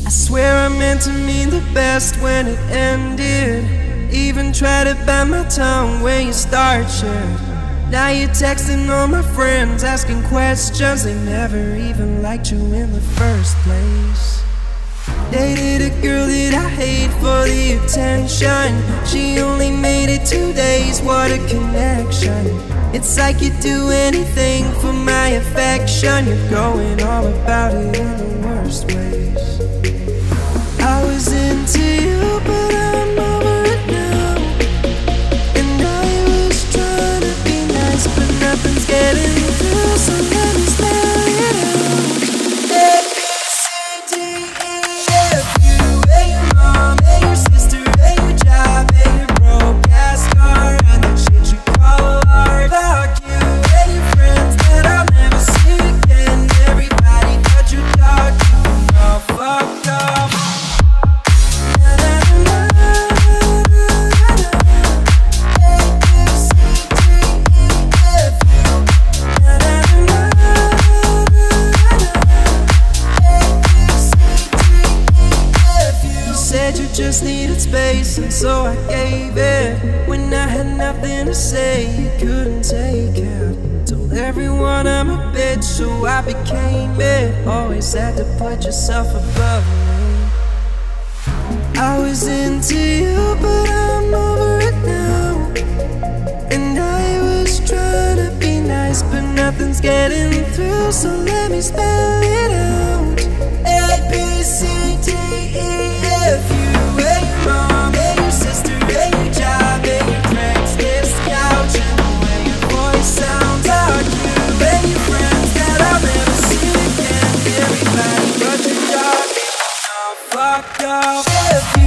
I swear I meant to mean the best when it ended. Even tried to bite my tongue when you started shit. Now you're texting all my friends, asking questions. They never even liked you in the first place. Dated a girl that I hate for the attention. She only made it 2 days, what a connection. It's like you'd do anything for my affection. You're going all about it in the worst ways. I was into you, but I'm over it now. And I was trying to be nice, but nothing's getting through, so let me spell it out. A, B, C, D, E, F, you, A, your mom, A, your sister, A, your job, A, your broke ass car, and that shit you call art. Fuck you, A, your friends that I'll never see again. Everybody but your dog, you all fucked up. Said you just needed space, and so I gave it. When I had nothing to say, you couldn't take it. Told everyone I'm a bitch, so I became it. Always had to put yourself above me. I was into you, but I'm over it now. And I was trying to be nice, but nothing's getting through, so let me spell it out. A, B, C, D, E, F, you, A, your mom, A, your sister, A, your job, A, your Craigslist couch, and the way your voice sounds like you, A, your friends that I'll never see again. Everybody but your dog, you know, fucked off.